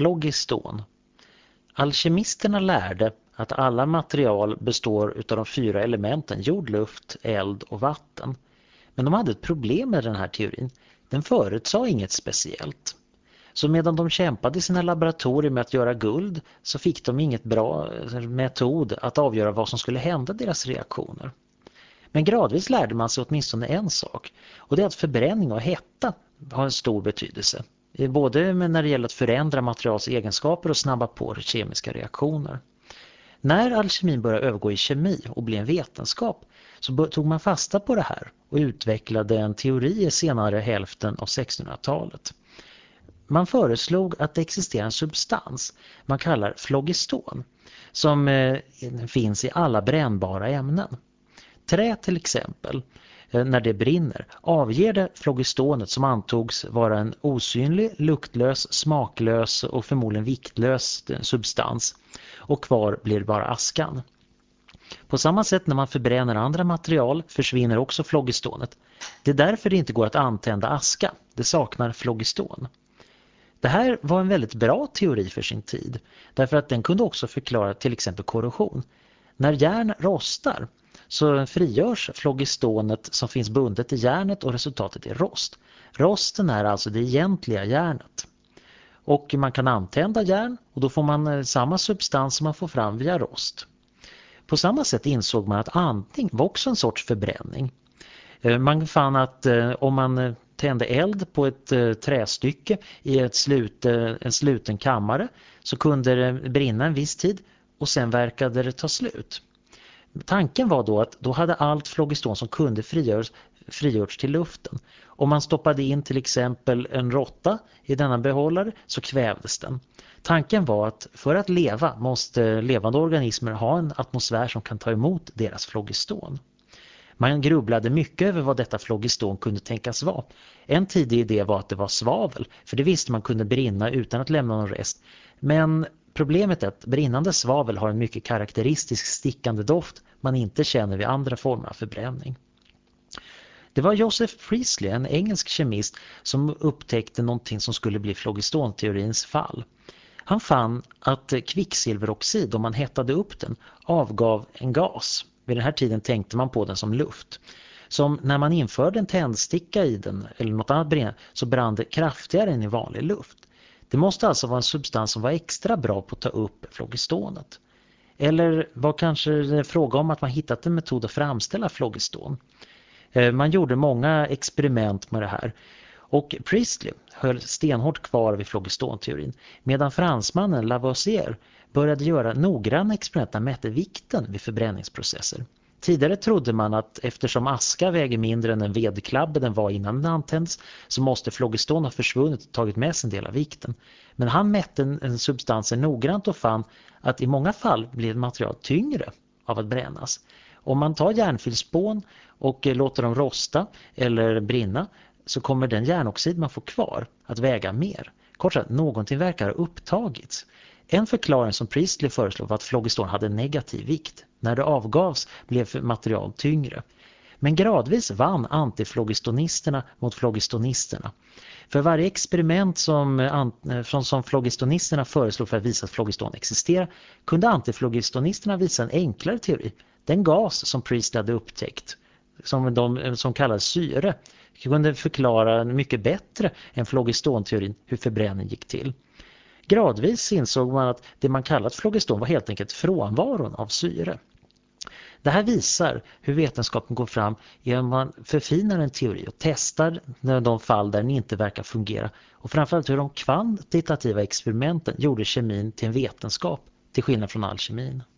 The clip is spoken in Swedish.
Phlogiston. Alkemisterna lärde att alla material består utav de 4 elementen jord, luft, eld och vatten. Men de hade ett problem med den här teorin. Den förutsade inget speciellt. Så medan de kämpade i sina laboratorier med att göra guld så fick de inget bra metod att avgöra vad som skulle hända deras reaktioner. Men gradvis lärde man sig åtminstone en sak, och det är att förbränning och hetta har en stor betydelse. Både när det gäller att förändra materials egenskaper och snabba på kemiska reaktioner. När alkemin började övergå i kemi och bli en vetenskap så tog man fasta på det här och utvecklade en teori i senare hälften av 1600-talet. Man föreslog att det existerar en substans man kallar phlogiston som finns i alla brännbara ämnen. Trä till exempel, när det brinner, avger det phlogistonet som antogs vara en osynlig, luktlös, smaklös och förmodligen viktlös substans, och kvar blir bara askan. På samma sätt när man förbränner andra material försvinner också phlogistonet. Det är därför det inte går att antända aska, det saknar phlogiston. Det här var en väldigt bra teori för sin tid, därför att den kunde också förklara till exempel korrosion. När järn rostar så frigörs phlogistonet som finns bundet i järnet och resultatet är rost. Rosten är alltså det egentliga järnet. Och man kan antända järn och då får man samma substans som man får fram via rost. På samma sätt insåg man att andning var också en sorts förbränning. Man fann att om man tände eld på ett trästycke i en sluten kammare så kunde det brinna en viss tid och sen verkade det ta slut. Tanken var då att då hade allt phlogiston som kunde frigjorts till luften. Om man stoppade in till exempel en råtta i denna behållare så kvävdes den. Tanken var att för att leva måste levande organismer ha en atmosfär som kan ta emot deras phlogiston. Man grubblade mycket över vad detta phlogiston kunde tänkas vara. En tidig idé var att det var svavel, för det visste man kunde brinna utan att lämna någon rest. Men problemet är att brinnande svavel har en mycket karaktäristisk stickande doft man inte känner vid andra former av förbränning. Det var Joseph Priestley, en engelsk kemist, som upptäckte någonting som skulle bli phlogistonteorins fall. Han fann att kvicksilveroxid, om man hettade upp den, avgav en gas. Vid den här tiden tänkte man på den som luft. Som när man införde en tändsticka i den eller något annat brännande så brann det kraftigare än i vanlig luft. Det måste alltså vara en substans som var extra bra på att ta upp phlogistonet. Eller var kanske det fråga om att man hittat en metod att framställa phlogiston. Man gjorde många experiment med det här. Och Priestley höll stenhårt kvar vid phlogistonteorin, medan fransmannen Lavoisier började göra noggranna experiment där mätte vikten vid förbränningsprocesser. Tidigare trodde man att eftersom aska väger mindre än den vedklabbe den var innan den antänds så måste phlogiston ha försvunnit och tagit med sig en del av vikten. Men han mätte en substans noggrant och fann att i många fall blir material tyngre av att brännas. Om man tar järnfilspån och låter dem rosta eller brinna så kommer den järnoxid man får kvar att väga mer. Kort sagt, någonting verkar ha upptagits. En förklaring som Priestley föreslog var att phlogiston hade negativ vikt. När det avgavs blev material tyngre. Men gradvis vann antiflogistonisterna mot flogistonisterna. För varje experiment som flogistonisterna föreslog för att visa att phlogiston existerar kunde antiflogistonisterna visa en enklare teori. Den gas som Priestley hade upptäckt, som kallades syre, kunde förklara mycket bättre än phlogistonteorin hur förbränning gick till. Gradvis insåg man att det man kallat phlogiston var helt enkelt frånvaron av syre. Det här visar hur vetenskapen går fram genom att man förfinar en teori och testar de fall där den inte verkar fungera. Och framförallt hur de kvantitativa experimenten gjorde kemin till en vetenskap till skillnad från alkemin.